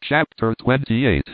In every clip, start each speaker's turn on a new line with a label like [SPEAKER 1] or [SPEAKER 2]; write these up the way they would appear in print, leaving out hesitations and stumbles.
[SPEAKER 1] Chapter 28.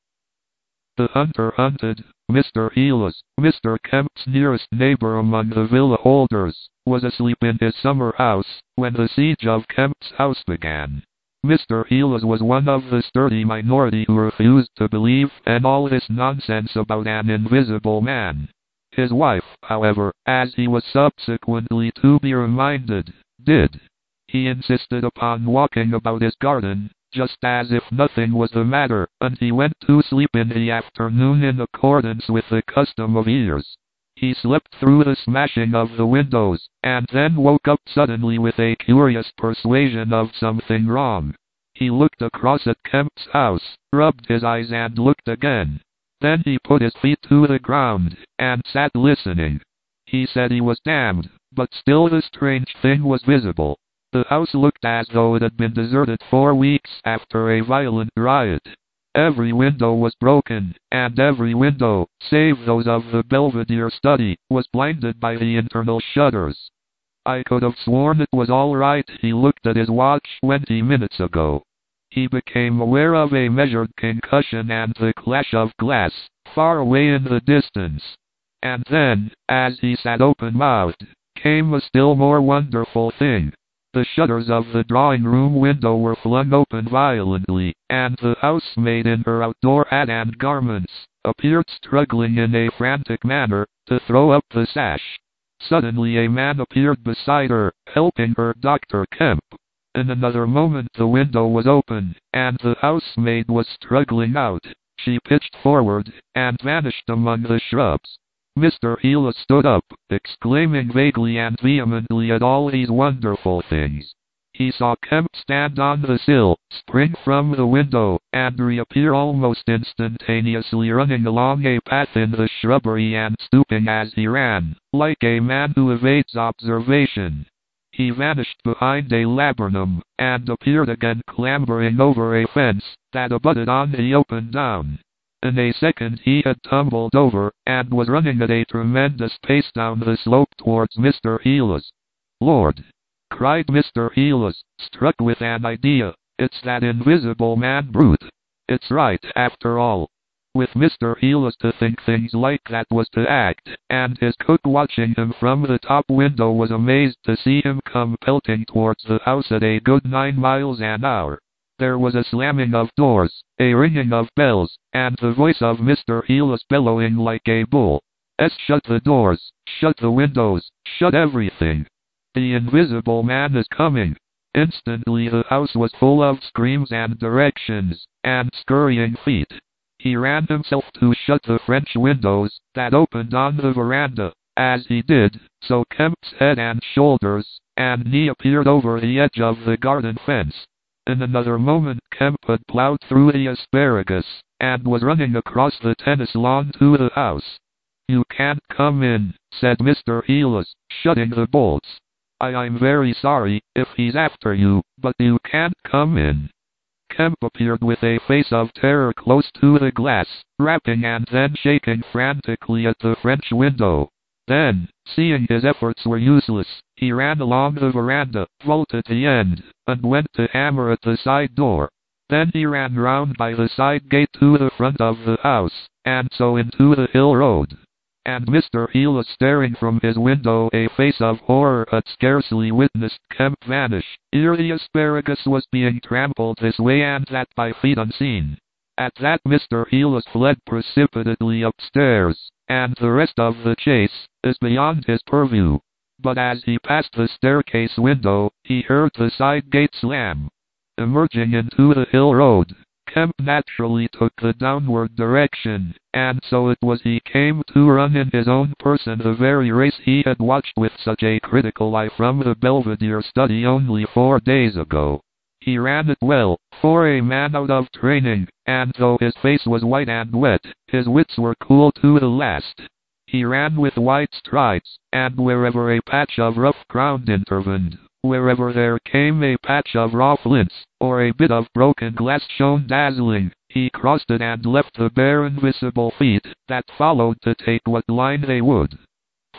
[SPEAKER 1] The hunter hunted. Mr. Heelas, Mr. Kemp's nearest neighbor among the villa holders, was asleep in his summer house when the siege of Kemp's house began. Mr. Heelas was one of the sturdy minority who refused to believe in all this nonsense about an invisible man. His wife, however, as he was subsequently to be reminded, did. He insisted upon walking about his garden, just as if nothing was the matter, and he went to sleep in the afternoon in accordance with the custom of years. He slept through the smashing of the windows, and then woke up suddenly with a curious persuasion of something wrong. He looked across at Kemp's house, rubbed his eyes and looked again. Then he put his feet to the ground, and sat listening. He said he was damned, but still the strange thing was visible. The house looked as though it had been deserted for weeks after a violent riot. Every window was broken, and every window, save those of the Belvedere study, was blinded by the internal shutters. I could have sworn it was all right. He looked at his watch 20 minutes ago. He became aware of a measured concussion and the clash of glass, far away in the distance. And then, as he sat open-mouthed, came a still more wonderful thing. The shutters of the drawing-room window were flung open violently, and the housemaid in her outdoor hat and garments appeared struggling in a frantic manner to throw up the sash. Suddenly a man appeared beside her, helping her. Dr. Kemp. In another moment the window was open, and the housemaid was struggling out. She pitched forward, and vanished among the shrubs. Mr. Heelas stood up, exclaiming vaguely and vehemently at all these wonderful things. He saw Kemp stand on the sill, spring from the window, and reappear almost instantaneously running along a path in the shrubbery and stooping as he ran, like a man who evades observation. He vanished behind a laburnum, and appeared again clambering over a fence that abutted on the open down. In a second he had tumbled over, and was running at a tremendous pace down the slope towards Mr. Heelas. "Lord!" cried Mr. Heelas, struck with an idea. "It's that invisible man brute. It's right, after all." With Mr. Heelas to think things like that was to act, and his cook watching him from the top window was amazed to see him come pelting towards the house at a good 9 miles an hour. There was a slamming of doors, a ringing of bells, and the voice of Mr. Heelas bellowing like a bull. Shut the doors, shut the windows, shut everything. The invisible man is coming." Instantly the house was full of screams and directions, and scurrying feet. He ran himself to shut the French windows that opened on the veranda. As he did so, Kemp's head and shoulders and knee appeared over the edge of the garden fence. In another moment Kemp had plowed through the asparagus, and was running across the tennis lawn to the house. "You can't come in," said Mr. Heelas, shutting the bolts. I'm very sorry if he's after you, but you can't come in." Kemp appeared with a face of terror close to the glass, rapping and then shaking frantically at the French window. Then, seeing his efforts were useless, he ran along the veranda, vaulted the end, and went to hammer at the side door. Then he ran round by the side gate to the front of the house, and so into the hill road. And Mr. Heelas, staring from his window, a face of horror, had scarcely witnessed Kemp vanish, ere the asparagus was being trampled this way and that by feet unseen. At that Mr. Heelas fled precipitately upstairs, and the rest of the chase is beyond his purview. But as he passed the staircase window, he heard the side gate slam. Emerging into the hill road, Kemp naturally took the downward direction, and so it was he came to run in his own person the very race he had watched with such a critical eye from the Belvedere study only 4 days ago. He ran it well, for a man out of training, and though his face was white and wet, his wits were cool to the last. He ran with wide strides, and wherever a patch of rough ground intervened, wherever there came a patch of raw flints, or a bit of broken glass shone dazzling, he crossed it and left the bare invisible feet that followed to take what line they would.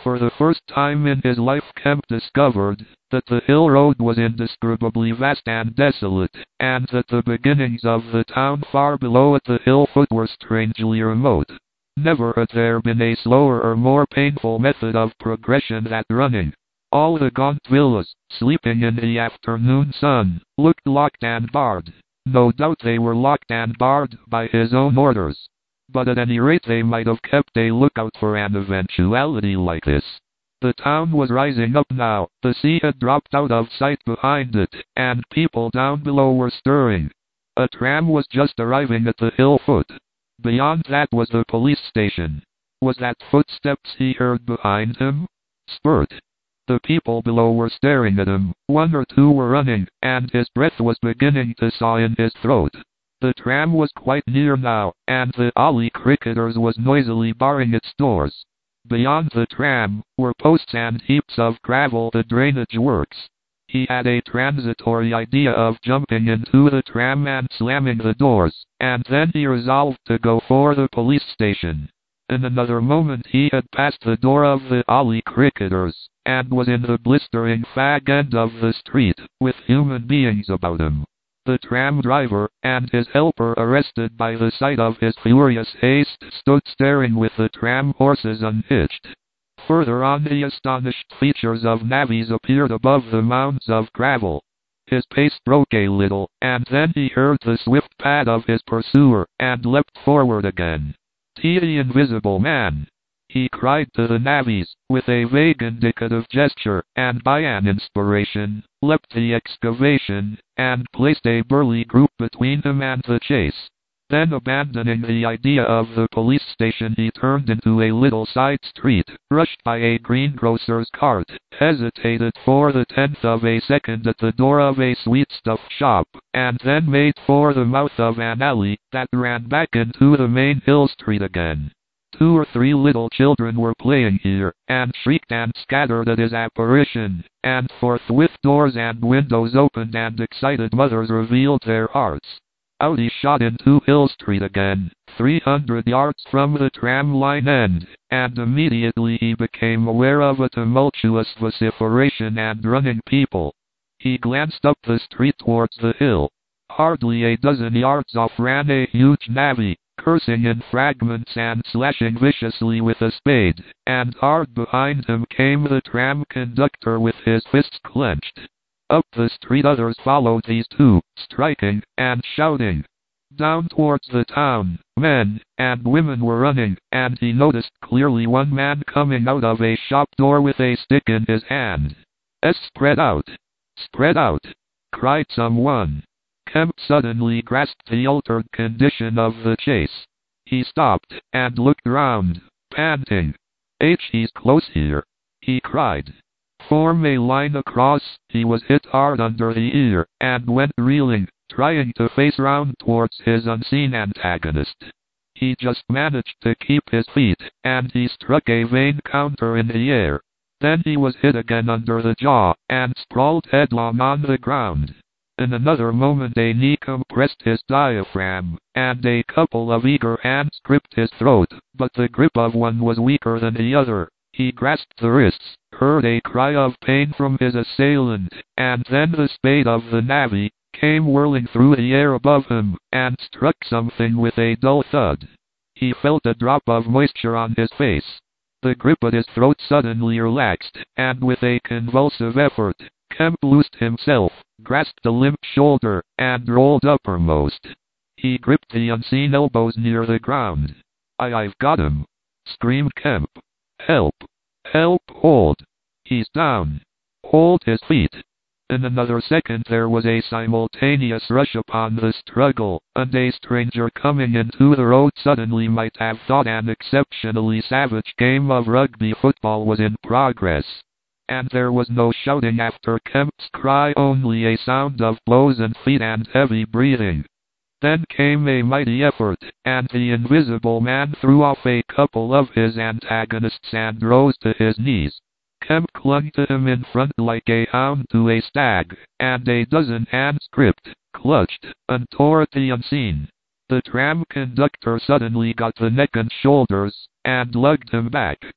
[SPEAKER 1] For the first time in his life Kemp discovered that the hill road was indescribably vast and desolate, and that the beginnings of the town far below at the hill foot were strangely remote. Never had there been a slower or more painful method of progression than running. All the gaunt villas, sleeping in the afternoon sun, looked locked and barred. No doubt they were locked and barred by his own orders. But at any rate they might have kept a lookout for an eventuality like this. The town was rising up now, the sea had dropped out of sight behind it, and people down below were stirring. A tram was just arriving at the hill foot. Beyond that was the police station. Was that footsteps he heard behind him? Spurt. The people below were staring at him, one or two were running, and his breath was beginning to saw in his throat. The tram was quite near now, and the Ollie Cricketers was noisily barring its doors. Beyond the tram were posts and heaps of gravel, the drainage works. He had a transitory idea of jumping into the tram and slamming the doors, and then he resolved to go for the police station. In another moment he had passed the door of the Ollie Cricketers, and was in the blistering fag end of the street, with human beings about him. The tram driver, and his helper, arrested by the sight of his furious haste, stood staring with the tram horses unhitched. Further on the astonished features of navvies appeared above the mounds of gravel. His pace broke a little, and then he heard the swift pad of his pursuer, and leapt forward again. "The invisible man!" he cried to the navvies, with a vague indicative gesture, and by an inspiration, leapt the excavation, and placed a burly group between him and the chase. Then, abandoning the idea of the police station, he turned into a little side street, rushed by a greengrocer's cart, hesitated for the tenth of a second at the door of a sweetstuff shop, and then made for the mouth of an alley that ran back into the main hill street again. 2 or 3 little children were playing here, and shrieked and scattered at his apparition, and forthwith doors and windows opened and excited mothers revealed their hearts. Out he shot into Hill Street again, 300 yards from the tram line end, and immediately he became aware of a tumultuous vociferation and running people. He glanced up the street towards the hill. Hardly a dozen yards off ran a huge navvy, cursing in fragments and slashing viciously with a spade, and hard behind him came the tram conductor with his fists clenched. Up the street others followed these two, striking and shouting. Down towards the town, men and women were running, and he noticed clearly one man coming out of a shop door with a stick in his hand. Spread out! Spread out!" cried someone. Kemp suddenly grasped the altered condition of the chase. He stopped, and looked round, panting. "He's close here," he cried. "Form a line across." He was hit hard under the ear, and went reeling, trying to face round towards his unseen antagonist. He just managed to keep his feet, and he struck a vain counter in the air. Then he was hit again under the jaw, and sprawled headlong on the ground. In another moment a knee compressed his diaphragm, and a couple of eager hands gripped his throat, but the grip of one was weaker than the other. He grasped the wrists, heard a cry of pain from his assailant, and then the spade of the navvy came whirling through the air above him, and struck something with a dull thud. He felt a drop of moisture on his face. The grip at his throat suddenly relaxed, and with a convulsive effort, Kemp loosed himself, grasped a limp shoulder, and rolled uppermost. He gripped the unseen elbows near the ground. I've got him!" screamed Kemp. "Help! Help! Hold! He's down! Hold his feet!" In another second there was a simultaneous rush upon the struggle, and a stranger coming into the road suddenly might have thought an exceptionally savage game of rugby football was in progress. And there was no shouting after Kemp's cry, only a sound of blows and feet and heavy breathing. Then came a mighty effort, and the invisible man threw off a couple of his antagonists and rose to his knees. Kemp clung to him in front like a hound to a stag, and a dozen hands gripped, clutched, and tore at the unseen. The tram conductor suddenly got the neck and shoulders, and lugged him back.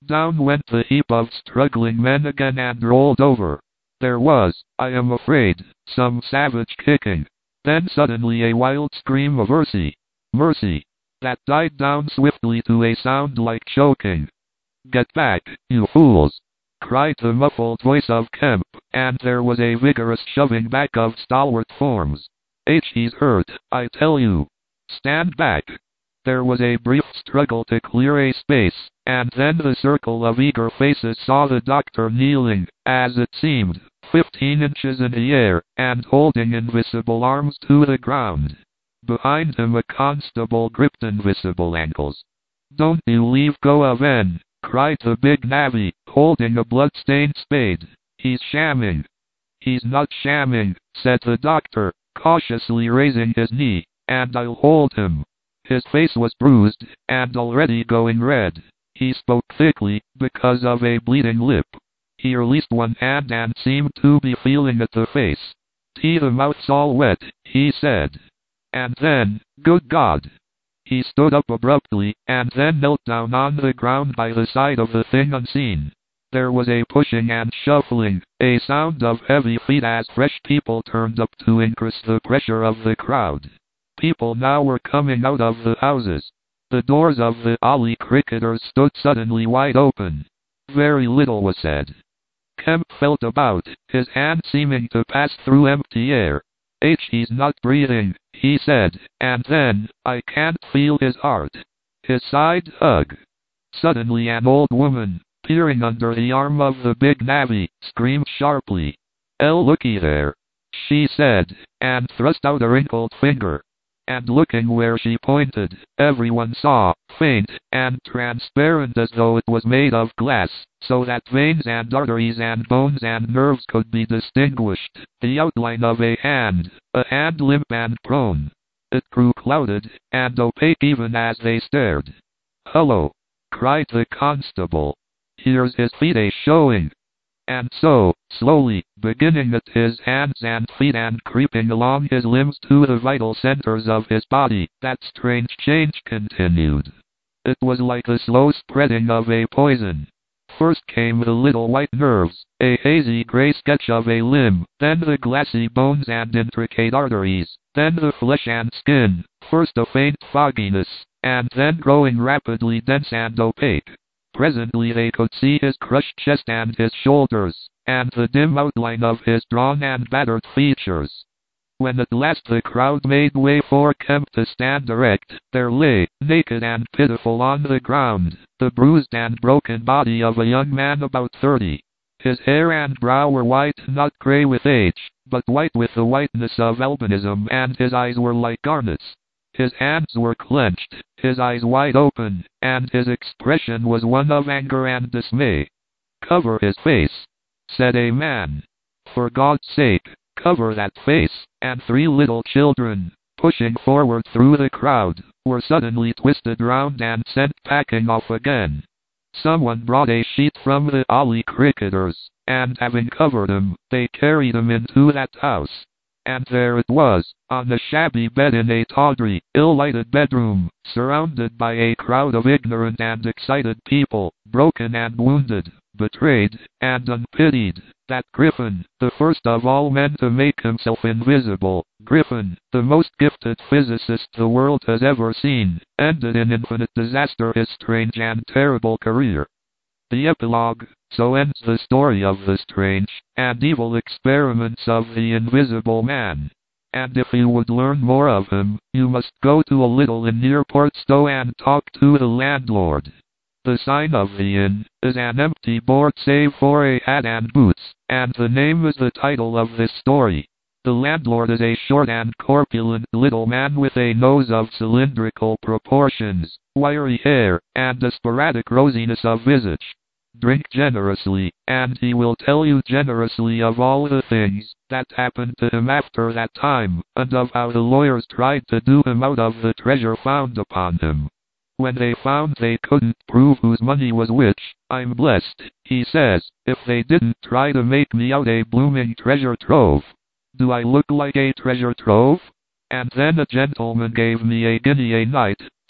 [SPEAKER 1] Down went the heap of struggling men again and rolled over. There was, I am afraid, some savage kicking. Then suddenly a wild scream of mercy, mercy, that died down swiftly to a sound like choking. Get back, you fools! Cried the muffled voice of Kemp, and there was a vigorous shoving back of stalwart forms. He's hurt, I tell you. Stand back. There was a brief struggle to clear a space, and then the circle of eager faces saw the doctor kneeling, as it seemed, 15 inches in the air, and holding invisible arms to the ground. Behind him a constable gripped invisible ankles. Don't you leave go of N, cried the big navvy, holding a blood-stained spade. He's shamming. He's not shamming, said the doctor, cautiously raising his knee, and I'll hold him. His face was bruised, and already going red. He spoke thickly, because of a bleeding lip. He released one hand and seemed to be feeling at the face. The mouth's all wet, he said. And then, good God! He stood up abruptly, and then knelt down on the ground by the side of the thing unseen. There was a pushing and shuffling, a sound of heavy feet as fresh people turned up to increase the pressure of the crowd. People now were coming out of the houses. The doors of the alley cricketers stood suddenly wide open. Very little was said. Kemp felt about, his hand seeming to pass through empty air. He's not breathing, he said, and then, I can't feel his heart. His side, ugh. Suddenly an old woman, peering under the arm of the big navvy, screamed sharply. Looky there, she said, and thrust out a wrinkled finger. And looking where she pointed, everyone saw, faint and transparent as though it was made of glass, so that veins and arteries and bones and nerves could be distinguished, the outline of a hand limp and prone. It grew clouded and opaque even as they stared. Hello! Cried the constable. Here's his feet showing. And so, slowly, beginning at his hands and feet and creeping along his limbs to the vital centers of his body, that strange change continued. It was like the slow spreading of a poison. First came the little white nerves, a hazy gray sketch of a limb, then the glassy bones and intricate arteries, then the flesh and skin, first a faint fogginess, and then growing rapidly dense and opaque. Presently they could see his crushed chest and his shoulders, and the dim outline of his drawn and battered features. When at last the crowd made way for Kemp to stand erect, there lay, naked and pitiful on the ground, the bruised and broken body of a young man about 30. His hair and brow were white, not gray with age, but white with the whiteness of albinism, and his eyes were like garnets. His hands were clenched, his eyes wide open, and his expression was one of anger and dismay. Cover his face, said a man. For God's sake, cover that face, and 3 little children, pushing forward through the crowd, were suddenly twisted round and sent packing off again. Someone brought a sheet from the alley cricketers, and having covered him, they carried him into that house. And there it was, on a shabby bed in a tawdry, ill-lighted bedroom, surrounded by a crowd of ignorant and excited people, broken and wounded, betrayed, and unpitied. That Griffin, the first of all men to make himself invisible, Griffin, the most gifted physicist the world has ever seen, ended in infinite disaster his strange and terrible career. The epilogue. So ends the story of the strange and evil experiments of the Invisible Man. And if you would learn more of him, you must go to a little inn near Portstow and talk to the landlord. The sign of the inn is an empty board save for a hat and boots, and the name is the title of this story. The landlord is a short and corpulent little man with a nose of cylindrical proportions, wiry hair, and a sporadic rosiness of visage. Drink generously, and he will tell you generously of all the things that happened to him after that time, and of how the lawyers tried to do him out of the treasure found upon him. When they found they couldn't prove whose money was which, I'm blessed, he says, if they didn't try to make me out a blooming treasure trove. Do I look like a treasure trove? And then a gentleman gave me a guinea a night,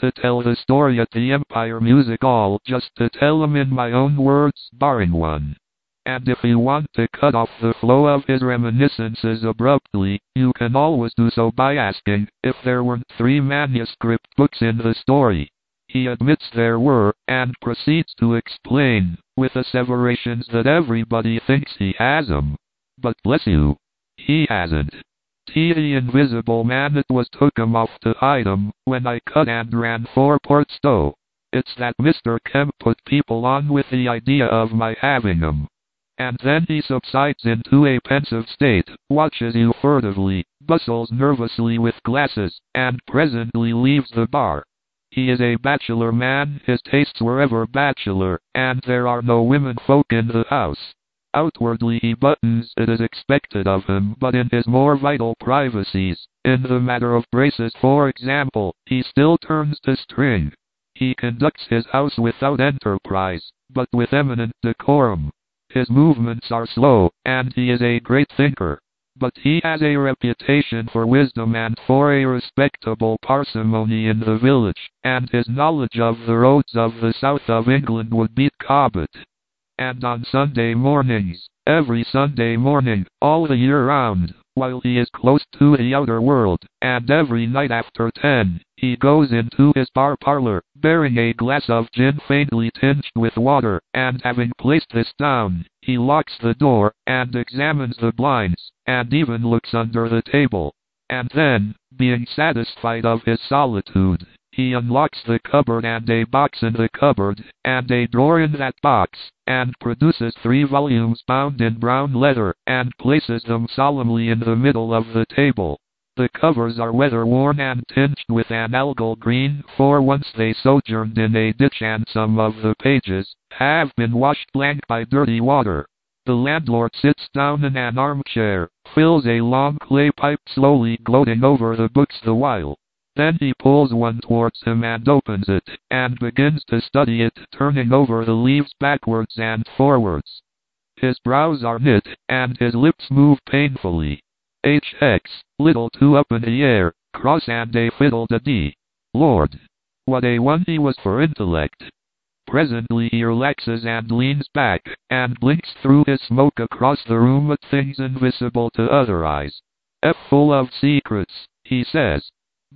[SPEAKER 1] to tell the story at the Empire Music Hall just to tell them in my own words, barring one. And if you want to cut off the flow of his reminiscences abruptly, you can always do so by asking if there weren't 3 manuscript books in the story. He admits there were, and proceeds to explain, with asseverations that everybody thinks he has 'em. But bless you, he hasn't. The Invisible Man, it was took 'em off to hide 'em, when I cut and ran for Port Stowe. It's that Mr. Kemp put people on with the idea of my having 'em. And then he subsides into a pensive state, watches you furtively, bustles nervously with glasses, and presently leaves the bar. He is a bachelor man, his tastes were ever bachelor, and there are no women folk in the house. Outwardly he buttons it as expected of him, but in his more vital privacies, in the matter of braces for example, he still turns the string. He conducts his house without enterprise, but with eminent decorum. His movements are slow, and he is a great thinker. But he has a reputation for wisdom and for a respectable parsimony in the village, and his knowledge of the roads of the south of England would beat Cobbett. And on Sunday mornings, every Sunday morning, all the year round, while he is close to the outer world, and every night after 10, he goes into his bar parlour, bearing a glass of gin faintly tinged with water, and having placed this down, he locks the door, and examines the blinds, and even looks under the table. And then, being satisfied of his solitude, he unlocks the cupboard and a box in the cupboard, and a drawer in that box, and produces 3 volumes bound in brown leather, and places them solemnly in the middle of the table. The covers are weather-worn and tinged with an algal green, for once they sojourned in a ditch, and some of the pages have been washed blank by dirty water. The landlord sits down in an armchair, fills a long clay pipe, slowly gloating over the books the while. Then he pulls one towards him and opens it, and begins to study it, turning over the leaves backwards and forwards. His brows are knit, and his lips move painfully. HX, little 2 up in the air, cross and a fiddle-de-dee. Lord, what a one he was for intellect. Presently he relaxes and leans back, and blinks through his smoke across the room at things invisible to other eyes. F full of secrets, he says.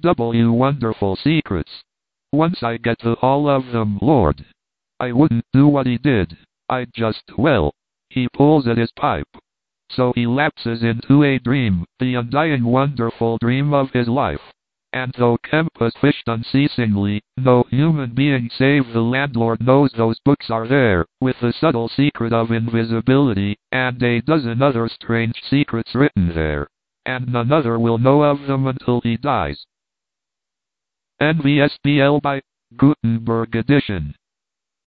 [SPEAKER 1] W wonderful secrets. Once I get to all of them, Lord, I wouldn't do what he did. I'd just, well, he pulls at his pipe. So he lapses into a dream, the undying wonderful dream of his life. And though Kemp has fished unceasingly, no human being save the landlord knows those books are there, with the subtle secret of invisibility, and a dozen other strange secrets written there. And none other will know of them until he dies. NVSBL by Gutenberg edition.